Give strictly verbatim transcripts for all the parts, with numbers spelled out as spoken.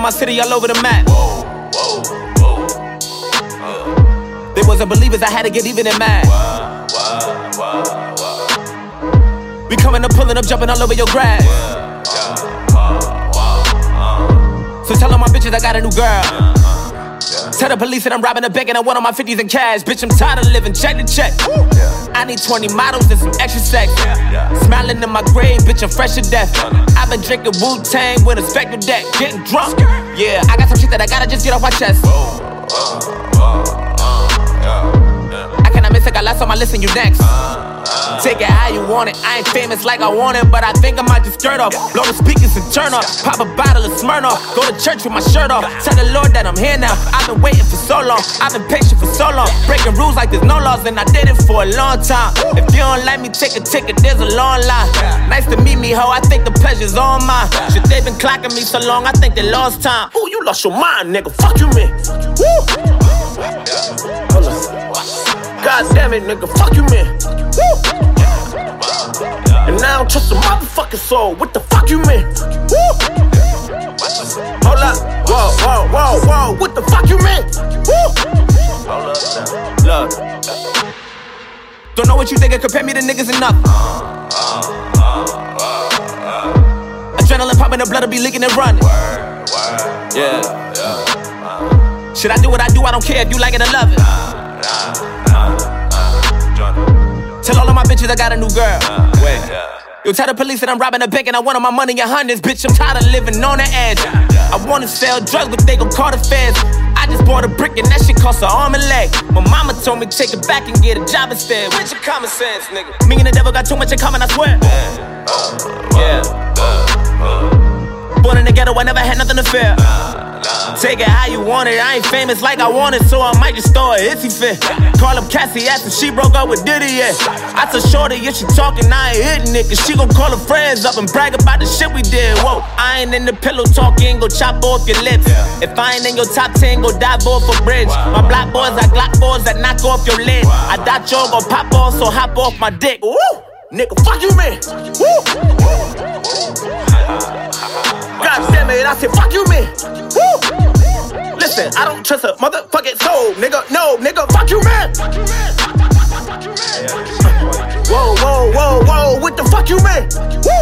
my city all over the map. Whoa, whoa, whoa. Uh. They wasn't believers, I had to get even and mad. Wow, wow, wow, wow. We coming up, pulling up, jumping all over your grass. Yeah, yeah. Uh, wow, uh. So tell all my bitches I got a new girl. Yeah. Tell the police that I'm robbing a bank and I want all my fifties in cash. Bitch, I'm tired of living check to check. Yeah. I need twenty models and some extra sex. Yeah. Yeah. Smiling in my grave, bitch, I'm fresh to death. I've been drinking Wu-Tang with a Spectre deck, getting drunk. Yeah, I got some shit that I gotta just get off my chest. I cannot miss it, got lots on my list and you next. Take it how you want it, I ain't famous like I want it, but I think I might just skirt off. Blow the speakers and turn off, pop a bottle of Smirnoff. Go to church with my shirt off, tell the Lord that I'm here now. I've been waiting for so long, I've been patient for so long. Breaking rules like there's no laws and I did it for a long time. If you don't like me, take a ticket, there's a long line. Nice to meet me, ho, I think the pleasure's all mine. Shit, they been clocking me so long, I think they lost time. Ooh, you lost your mind, nigga, fuck you, man. Woo! Hold on. God damn it, nigga, fuck you, man. Woo! And now I don't trust a motherfucking soul. What the fuck you mean? Woo! Hold up, whoa, whoa, whoa, whoa. What the fuck you mean? Woo! Hold up now. Look. Don't know what you think, compare me to niggas enough. Adrenaline popping, the blood'll be leaking and running. Yeah. Should I do what I do? I don't care if you like it or love it. Tell all of my bitches I got a new girl. Wait. Yo, tell the police that I'm robbing a bank and I want all my money in hundreds. Bitch, I'm tired of living on the edge. I wanna sell drugs, but they gon' call the feds. I just bought a brick and that shit cost an arm and leg. My mama told me take it back and get a job instead. Where's your common sense, nigga? Me and the devil got too much in common, I swear. Yeah. Born in the ghetto, I never had nothing to fear. Take it how you want it, I ain't famous like I want it, so I might just throw a hissy fit. Call up Cassie, ask if she broke up with Diddy, yeah. I told Shorty if she talking, I ain't hitting it, cause she gon' call her friends up and brag about the shit we did. Whoa, I ain't in the pillow talking, go chop off your lips. If I ain't in your top ten, go dive off a bridge. My black boys, I Glock boys that knock off your lid. I dot yo, go pop off, so hop off my dick. Woo! Nigga, fuck you, man. Woo! God damn it, I said fuck you, man. Woo! Listen, I don't trust a motherfucking soul, nigga. No, nigga, fuck you, man. Whoa, whoa, whoa, whoa, what the fuck you, man? Woo!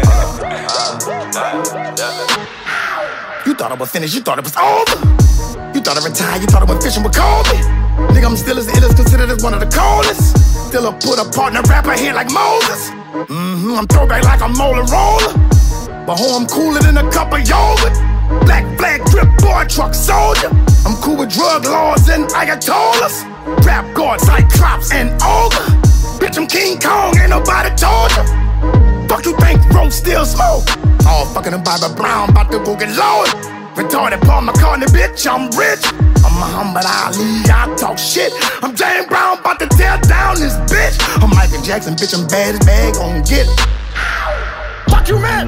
You thought I was finished, you thought it was over. You thought I retired, you thought I went fishing with Kobe. Nigga, I'm still as ill as considered as one of the coldest. Still a put a partner rapper here like Moses. Mm-hmm, I'm throwback like a molar roller. But ho, I'm cooler than a cup of yogurt. Black flag drip boy truck soldier. I'm cool with drug laws and Ayatollahs. Rap god, Cyclops and Ogre. Bitch, I'm King Kong, ain't nobody told ya. Fuck you think road still smoke? All fucking and Bobby Brown, bout to go get loaded. Retarded Paul McCartney, bitch, I'm rich. I'm Muhammad Ali, I talk shit. I'm James Brown, bout to tear down this bitch. I'm Michael Jackson, bitch, I'm bad as bad, gon' get it. Fuck you, man.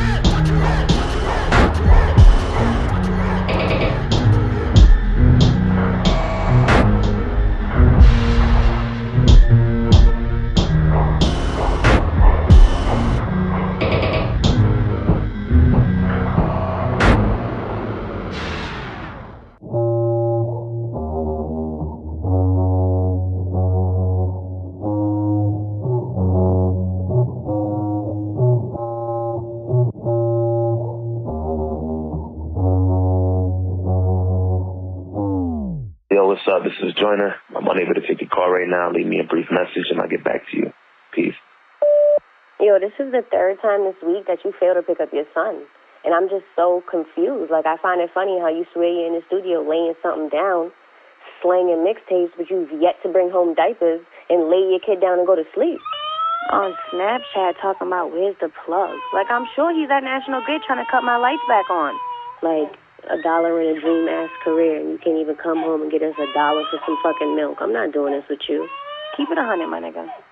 What's up? This is Joyner. I'm unable to take your call right now. Leave me a brief message and I'll get back to you. Peace. Yo, this is the third time this week that you failed to pick up your son. And I'm just so confused. Like, I find it funny how you swear you're in the studio laying something down, slanging mixtapes, but you've yet to bring home diapers and lay your kid down and go to sleep. On Snapchat talking about where's the plug. Like, I'm sure he's at National Grid trying to cut my lights back on. Like, a dollar in a dream-ass career, and you can't even come home and get us a dollar for some fucking milk. I'm not doing this with you. Keep it a hundred, my nigga.